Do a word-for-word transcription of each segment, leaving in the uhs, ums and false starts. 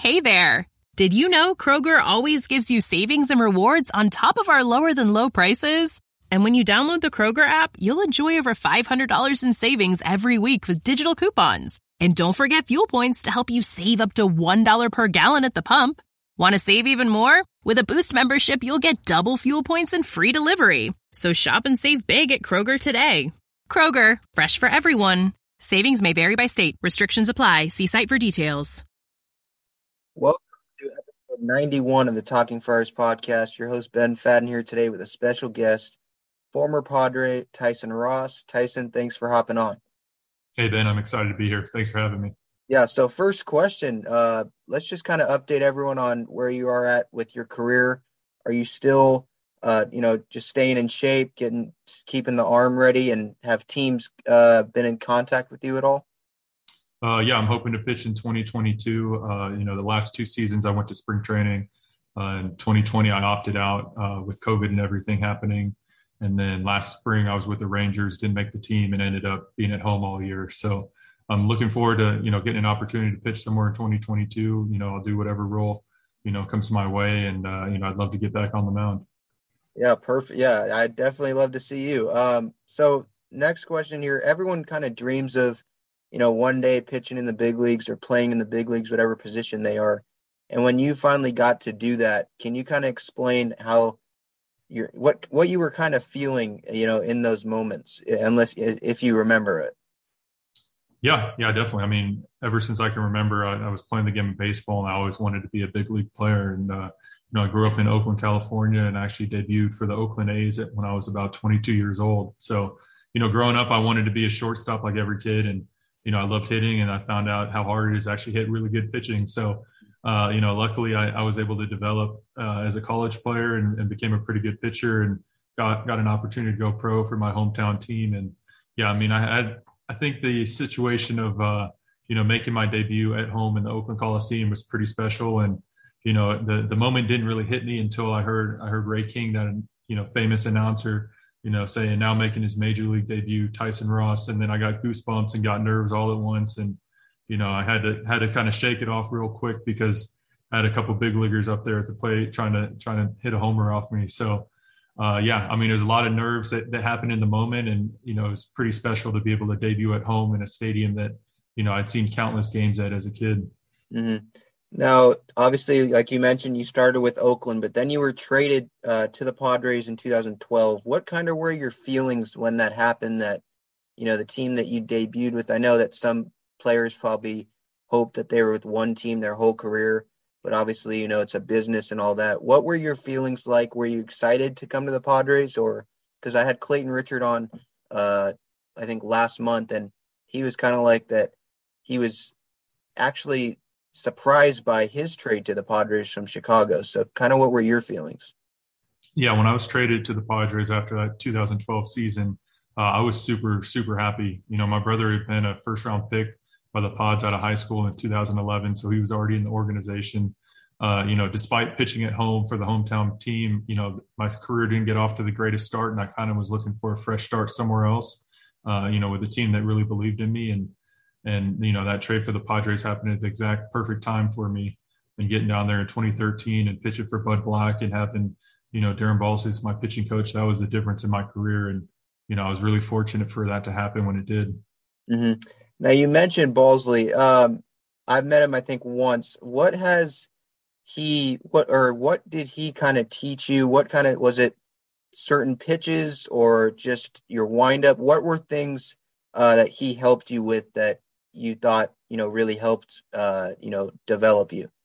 Hey there! Did you know Kroger always gives you savings and rewards on top of our lower-than-low prices? And when you download the Kroger app, you'll enjoy over five hundred dollars in savings every week with digital coupons. And don't forget fuel points to help you save up to one dollar per gallon at the pump. Want to save even more? With a Boost membership, you'll get double fuel points and free delivery. So shop and save big at Kroger today. Kroger, fresh for everyone. Savings may vary by state. Restrictions apply. See site for details. Welcome to episode ninety-one of the Talking Friars podcast. Your host, Ben Fadden, here today with a special guest, former Padre Tyson Ross. Tyson, thanks for hopping on. Hey, Ben, I'm excited to be here. Thanks for having me. Yeah, so first question, uh, let's just kind of update everyone on where you are at with your career. Are you still, uh, you know, just staying in shape, getting, keeping the arm ready, and have teams uh, been in contact with you at all? Uh, yeah, I'm hoping to pitch in twenty twenty-two. Uh, you know, the last two seasons I went to spring training. Uh, in twenty twenty, I opted out uh, with COVID and everything happening. And then last spring, I was with the Rangers, didn't make the team, and ended up being at home all year. So I'm looking forward to, you know, getting an opportunity to pitch somewhere in twenty twenty-two. You know, I'll do whatever role, you know, comes my way. And, uh, you know, I'd love to get back on the mound. Yeah, perfect. Yeah, I'd definitely love to see you. Um, so next question here, everyone kind of dreams of, you know, one day pitching in the big leagues or playing in the big leagues, whatever position they are. And when you finally got to do that, can you kind of explain how you're, what, what you were kind of feeling, you know, in those moments, unless, if you remember it? Yeah, yeah, definitely. I mean, ever since I can remember, I, I was playing the game of baseball, and I always wanted to be a big league player. And, uh, you know, I grew up in Oakland, California, and actually debuted for the Oakland A's when I was about twenty-two years old. So, you know, growing up, I wanted to be a shortstop like every kid. And, you know, I loved hitting, and I found out how hard it is to actually hit really good pitching. So, uh, you know, luckily I, I was able to develop uh, as a college player and, and became a pretty good pitcher, and got, got an opportunity to go pro for my hometown team. And yeah, I mean, I had, I think the situation of, uh, you know, making my debut at home in the Oakland Coliseum was pretty special. And, you know, the, the moment didn't really hit me until I heard, I heard Ray King, that, you know, famous announcer, you know, saying now making his major league debut, Tyson Ross. And then I got goosebumps and got nerves all at once. And, you know, I had to, had to kind of shake it off real quick, because I had a couple big leaguers up there at the plate trying to, trying to hit a homer off me. So, uh, yeah, I mean, there's a lot of nerves that, that happened in the moment. And, you know, it's pretty special to be able to debut at home in a stadium that, you know, I'd seen countless games at as a kid. Mm-hmm. Now, obviously, like you mentioned, you started with Oakland, but then you were traded uh, to the Padres in two thousand twelve. What kind of were your feelings when that happened, that, you know, the team that you debuted with? I know that some players probably hoped that they were with one team their whole career, but obviously, you know, it's a business and all that. What were your feelings like? Were you excited to come to the Padres? Or, because I had Clayton Richard on, uh, I think last month, and he was kind of like that. He was actually surprised by his trade to the Padres from Chicago. So kind of what were your feelings? Yeah, when I was traded to the Padres after that two thousand twelve season, uh, I was super, super happy. You know, my brother had been a first round pick by the Pods out of high school in two thousand eleven. So he was already in the organization. Uh, you know, despite pitching at home for the hometown team, you know, my career didn't get off to the greatest start, and I kind of was looking for a fresh start somewhere else, uh, you know, with a team that really believed in me. And, and, you know, that trade for the Padres happened at the exact perfect time for me, and getting down there in twenty thirteen and pitching for Bud Black and having, you know, Darren Balsley as my pitching coach. That was the difference in my career. And, you know, I was really fortunate for that to happen when it did. Mm-hmm. Now, you mentioned Balsley. Um, I've met him, I think, once. What has he, what, or what did he kind of teach you? What kind of, was it certain pitches or just your windup? What were things uh, that he helped you with that you thought, you know, really helped, uh, you know, develop you?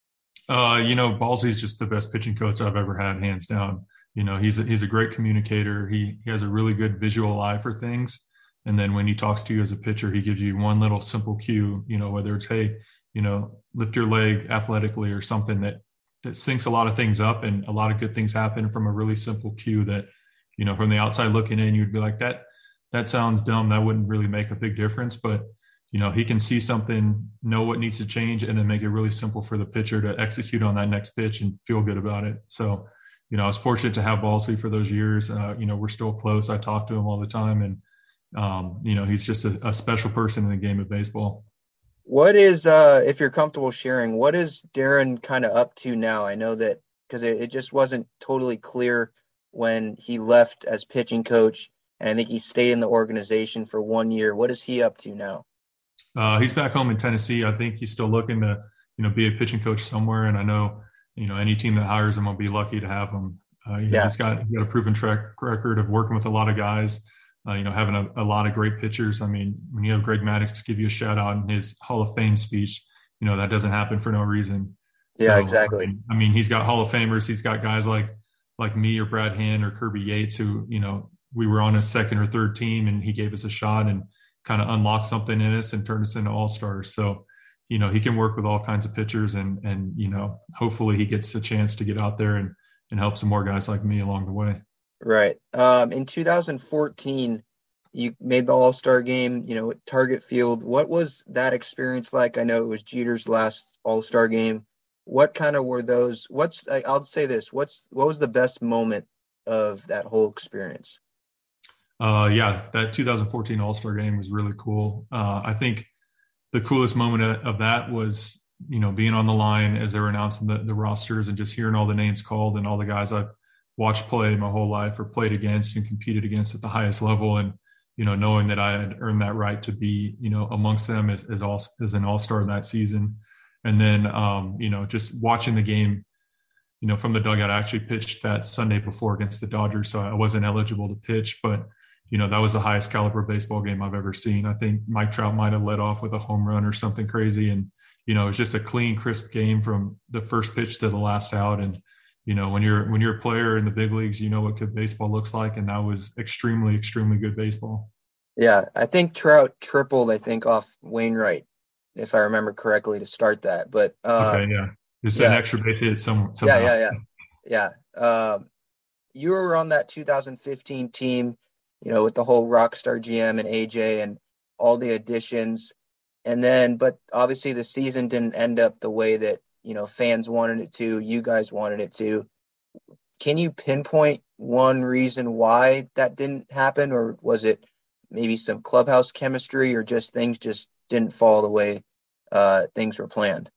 Uh, you know, Balsley's just the best pitching coach I've ever had, hands down. You know, he's a, he's a great communicator. He, he has a really good visual eye for things. And then when he talks to you as a pitcher, he gives you one little simple cue, you know, whether it's, hey, you know, lift your leg athletically or something that, that syncs a lot of things up, and a lot of good things happen from a really simple cue that, you know, from the outside looking in, you'd be like, that, that sounds dumb. That wouldn't really make a big difference. But, you know, he can see something, know what needs to change, and then make it really simple for the pitcher to execute on that next pitch and feel good about it. So, you know, I was fortunate to have Balsley for those years. Uh, you know, we're still close. I talk to him all the time, and, um, you know, he's just a, a special person in the game of baseball. What is, uh, if you're comfortable sharing, what is Darren kind of up to now? I know that because it, it just wasn't totally clear when he left as pitching coach, and I think he stayed in the organization for one year. What is he up to now? Uh, he's back home in Tennessee. I think he's still looking to, you know, be a pitching coach somewhere. And I know, you know, any team that hires him will be lucky to have him. Uh, you know, Yeah. he's got, he's got a proven track record of working with a lot of guys, uh, you know, having a, a lot of great pitchers. I mean, when you have Greg Maddux give you a shout out in his Hall of Fame speech, you know, that doesn't happen for no reason. Yeah, So, exactly. I mean, I mean, he's got Hall of Famers. He's got guys like, like me or Brad Hand or Kirby Yates, who, you know, we were on a second or third team and he gave us a shot and kind of unlocked something in us and turned us into all-stars. So, you know, he can work with all kinds of pitchers and, and, you know, hopefully he gets a chance to get out there and, and help some more guys like me along the way. Right. Um, in two thousand fourteen, you made the All-Star game, you know, at Target Field. What was that experience like? I know it was Jeter's last All-Star game. What kind of were those? What's, I- I'll say this, what's, what was the best moment of that whole experience? Uh, yeah, that two thousand fourteen All-Star game was really cool. Uh, I think the coolest moment of, of that was, you know, being on the line as they were announcing the, the rosters and just hearing all the names called and all the guys I've watched play my whole life or played against and competed against at the highest level. And, you know, knowing that I had earned that right to be, you know, amongst them as, as, all, as an all-star that season. And then, um, you know, just watching the game, you know, from the dugout. I actually pitched that Sunday before against the Dodgers, so I wasn't eligible to pitch, but, you know, that was the highest caliber baseball game I've ever seen. I think Mike Trout might have led off with a home run or something crazy. And, you know, it was just a clean, crisp game from the first pitch to the last out. And, you know, when you're, when you're a player in the big leagues, you know what good baseball looks like. And that was extremely, extremely good baseball. Yeah, I think Trout tripled, I think, off Wainwright, if I remember correctly, to start that. But uh, okay, yeah. Just yeah. an extra base hit some, somehow. Yeah, yeah, yeah. Yeah. Um, you were on that two thousand fifteen team, you know, with the whole Rockstar G M and A J and all the additions. And then, but obviously the season didn't end up the way that, you know, fans wanted it to, you guys wanted it to. Can you pinpoint one reason why that didn't happen? Or was it maybe some clubhouse chemistry or just things just didn't fall the way uh, things were planned?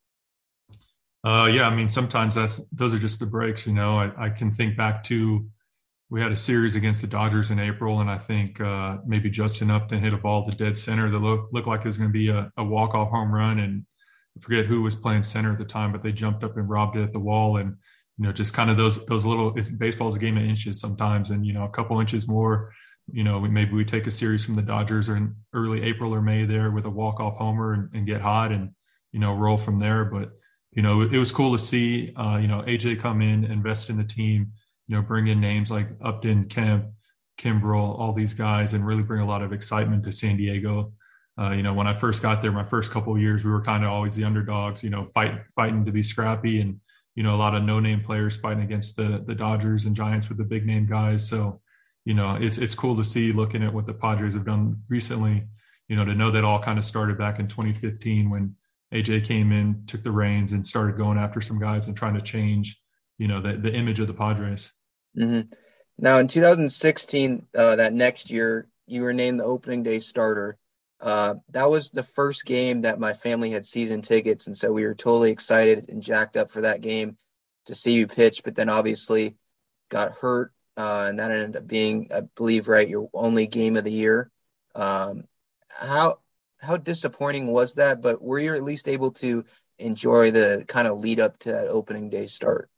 Uh, yeah, I mean, sometimes that's those are just the breaks, you know. I, I can think back to we had a series against the Dodgers in April, and I think uh, maybe Justin Upton hit a ball to dead center that looked, looked like it was going to be a, a walk-off home run, and I forget who was playing center at the time, but they jumped up and robbed it at the wall, and, you know, just kind of those those little – baseball's a game of inches sometimes, and, you know, a couple inches more, you know, we, maybe we take a series from the Dodgers in early April or May there with a walk-off homer and, and get hot and, you know, roll from there, but – you know, it was cool to see, uh, you know, A J come in, invest in the team, you know, bring in names like Upton, Kemp, Kimbrel, all these guys, and really bring a lot of excitement to San Diego. Uh, you know, when I first got there, my first couple of years, we were kind of always the underdogs, you know, fight, fighting to be scrappy and, you know, a lot of no-name players fighting against the the Dodgers and Giants with the big-name guys. So, you know, it's it's cool to see looking at what the Padres have done recently, you know, to know that all kind of started back in twenty fifteen when A J came in, took the reins, and started going after some guys and trying to change, you know, the, the image of the Padres. Mm-hmm. Now, in two thousand sixteen, uh, that next year, you were named the opening day starter. Uh, that was the first game that my family had season tickets, and so we were totally excited and jacked up for that game to see you pitch, but then obviously got hurt, uh, and that ended up being, I believe, right, your only game of the year. Um, how – How disappointing was that? But were you at least able to enjoy the kind of lead up to that opening day start?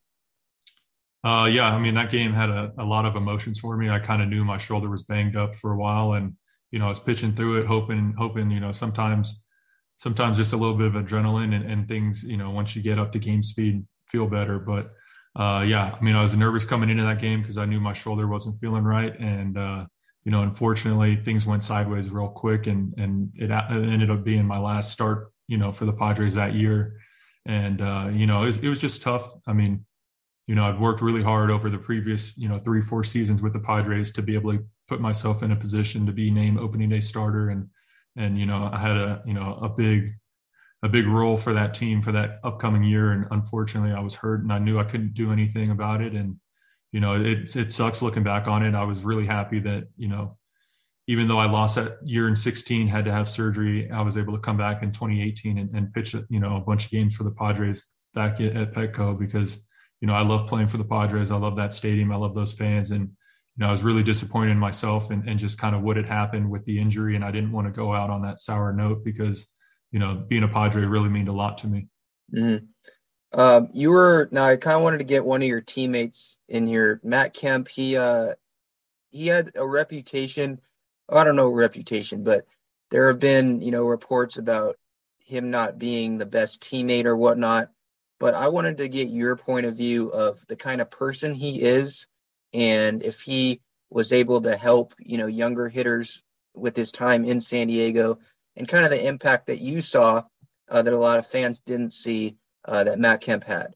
Uh, yeah, I mean, that game had a, a lot of emotions for me. I kind of knew my shoulder was banged up for a while, and, you know, I was pitching through it, hoping, hoping, you know, sometimes, sometimes just a little bit of adrenaline and, and things, you know, once you get up to game speed, feel better. But uh, yeah, I mean, I was nervous coming into that game because I knew my shoulder wasn't feeling right. And, uh, you know, unfortunately, things went sideways real quick, and and it ended up being my last start, you know, for the Padres that year. And, uh, you know, it was, it was just tough. I mean, you know, I'd worked really hard over the previous, you know, three, four seasons with the Padres to be able to put myself in a position to be named opening day starter. And, and, you know, I had a, you know, a big, a big role for that team for that upcoming year. And unfortunately I was hurt and I knew I couldn't do anything about it. And, you know, it, it sucks looking back on it. I was really happy that, you know, even though I lost that year in sixteen, had to have surgery, I was able to come back in twenty eighteen and, and pitch, you know, a bunch of games for the Padres back at, at Petco because, you know, I love playing for the Padres. I love that stadium. I love those fans. And, you know, I was really disappointed in myself and, and just kind of what had happened with the injury. And I didn't want to go out on that sour note because, you know, being a Padre really meant a lot to me. Mm-hmm. Um, you were, now I kind of wanted to get one of your teammates in here, Matt Kemp. He, uh, he had a reputation, I don't know reputation, but there have been, you know, reports about him not being the best teammate or whatnot. But I wanted to get your point of view of the kind of person he is and if he was able to help, you know, younger hitters with his time in San Diego and kind of the impact that you saw uh, that a lot of fans didn't see uh, that Matt Kemp had.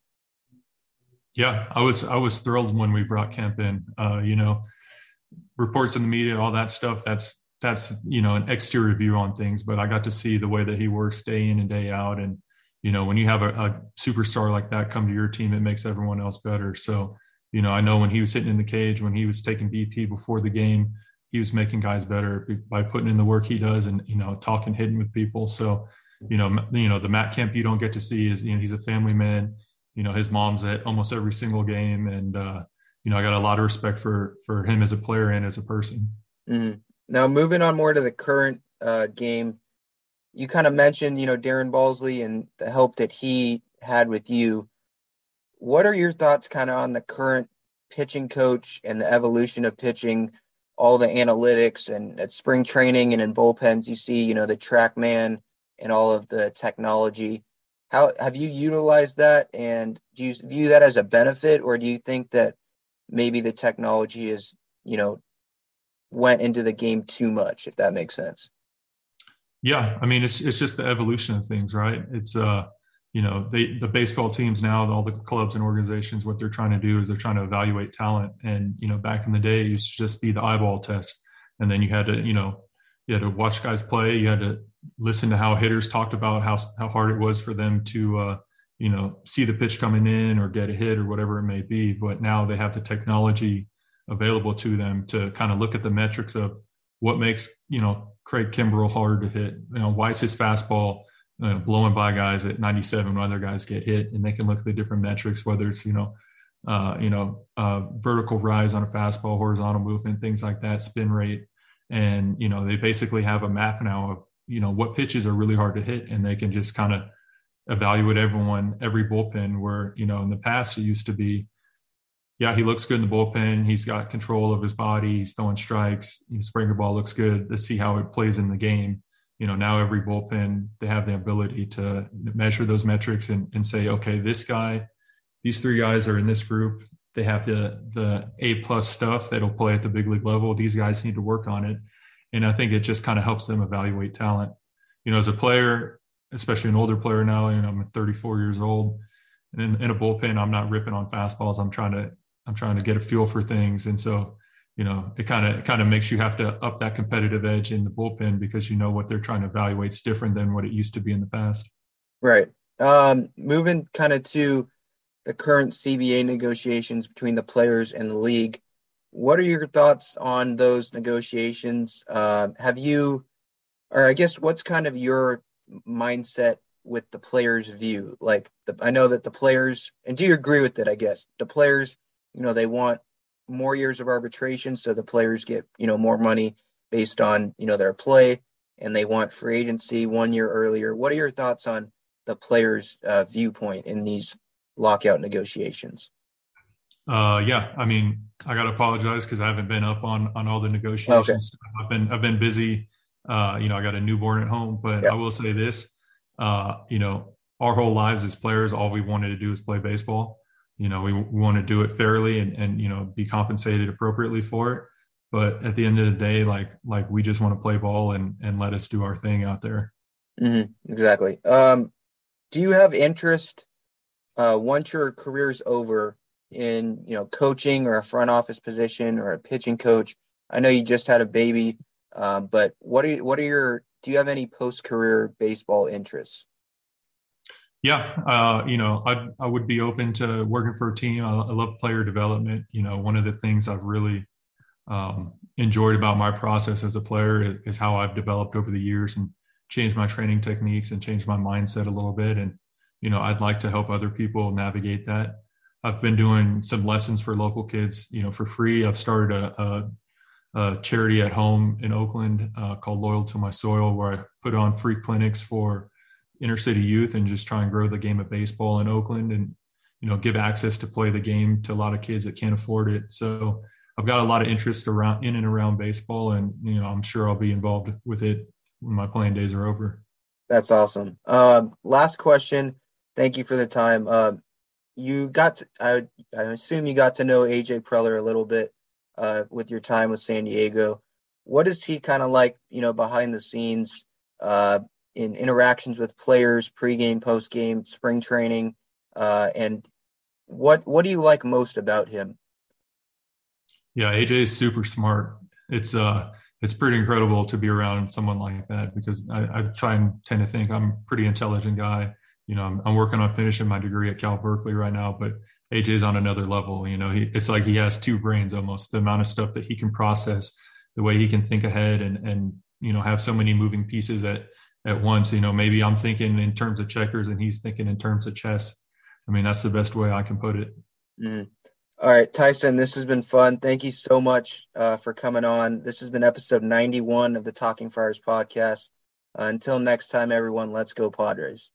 Yeah, I was I was thrilled when we brought Kemp in. Uh, you know, reports in the media, all that stuff, that's, that's you know, an exterior view on things. But I got to see the way that he works day in and day out. And, you know, when you have a, a superstar like that come to your team, it makes everyone else better. So, you know, I know when he was hitting in the cage, when he was taking B P before the game, he was making guys better by putting in the work he does and, you know, talking, hitting with people. So, you know, you know, the Matt Kemp you don't get to see is, you know, he's a family man. You know, his mom's at almost every single game. And, uh, you know, I got a lot of respect for, for him as a player and as a person. Mm-hmm. Now, moving on more to the current uh, game, you kind of mentioned, you know, Darren Balsley and the help that he had with you. What are your thoughts kind of on the current pitching coach and the evolution of pitching, all the analytics and at spring training and in bullpens, you see, you know, the TrackMan and all of the technology. How have you utilized that? And do you view that as a benefit, or do you think that maybe the technology is, you know, went into the game too much, if that makes sense? Yeah. I mean, it's, it's just the evolution of things, right? It's, uh, you know, they, the baseball teams now, all the clubs and organizations, what they're trying to do is they're trying to evaluate talent. And, you know, back in the day, it used to just be the eyeball test. And then you had to, you know, you had to watch guys play. You had to listen to how hitters talked about how, how hard it was for them to, uh, you know, see the pitch coming in or get a hit or whatever it may be. But now they have the technology available to them to kind of look at the metrics of what makes, you know, Craig Kimbrell hard to hit. You know, why is his fastball you know, blowing by guys at ninety-seven when other guys get hit? And they can look at the different metrics, whether it's, you know, uh, you know, uh, vertical rise on a fastball, horizontal movement, things like that, spin rate. And, you know, they basically have a map now of, you know, what pitches are really hard to hit, and they can just kind of evaluate everyone, every bullpen where, you know, in the past it used to be, yeah, he looks good in the bullpen. He's got control of his body. He's throwing strikes. His Springer ball looks good. Let's see how it plays in the game. You know, now every bullpen, they have the ability to measure those metrics and, and say, okay, this guy, these three guys are in this group. They have the the A plus stuff that'll play at the big league level. These guys need to work on it. And I think it just kind of helps them evaluate talent. You know, as a player, especially an older player now, you know, I'm thirty-four years old. And in, in a bullpen, I'm not ripping on fastballs. I'm trying to I'm trying to get a feel for things. And so, you know, it kind of it kind of makes you have to up that competitive edge in the bullpen because you know what they're trying to evaluate is different than what it used to be in the past. Right. Um, moving kind of to the current C B A negotiations between the players and the league. What are your thoughts on those negotiations? Uh, have you, or I guess, what's kind of your mindset with the players' view? Like, the, I know that the players, and do you agree with it? I guess the players, you know, they want more years of arbitration, so the players get, you know, more money based on, you know, their play, and they want free agency one year earlier. What are your thoughts on the players' uh, viewpoint in these lockout negotiations? Uh, yeah, I mean, I got to apologize because I haven't been up on, on all the negotiations. Okay. I've been, I've been busy. Uh, you know, I got a newborn at home, but yeah. I will say this, uh, you know, our whole lives as players, all we wanted to do is play baseball. You know, we, we want to do it fairly and, and, you know, be compensated appropriately for it. But at the end of the day, like, like we just want to play ball and, and let us do our thing out there. Mm-hmm, exactly. Um, do you have interest uh, once your career's over in, you know, coaching or a front office position or a pitching coach? I know you just had a baby, um, but what are you, what are your, do you have any post-career baseball interests? Yeah. Uh, you know, I I would be open to working for a team. I, I love player development. You know, one of the things I've really um, enjoyed about my process as a player is, is how I've developed over the years and changed my training techniques and changed my mindset a little bit. And, you know, I'd like to help other people navigate that. I've been doing some lessons for local kids, you know, for free. I've started a, a a charity at home in Oakland uh, called Loyal to My Soil, where I put on free clinics for inner city youth and just try and grow the game of baseball in Oakland and, you know, give access to play the game to a lot of kids that can't afford it. So I've got a lot of interest around in and around baseball, and, you know, I'm sure I'll be involved with it when my playing days are over. That's awesome. Um, last question. Thank you for the time. Uh, you got, to, I, I assume you got to know A J Preller a little bit. Uh, with your time with San Diego, what is he kind of like, you know, behind the scenes uh, in interactions with players, pregame, postgame, spring training, uh, and what what do you like most about him? Yeah, A J is super smart. It's uh, it's pretty incredible to be around someone like that because I, I try and tend to think I'm a pretty intelligent guy. You know, I'm, I'm working on finishing my degree at Cal Berkeley right now, but A J's on another level. You know, he, it's like he has two brains almost. The amount of stuff that he can process, the way he can think ahead, and and you know have so many moving pieces at at once. You know, maybe I'm thinking in terms of checkers and he's thinking in terms of chess. I mean, that's the best way I can put it. Mm-hmm. All right, Tyson, this has been fun. Thank you so much uh, for coming on. This has been episode ninety-one of the Talking Friars podcast. Uh, until next time, everyone, let's go Padres.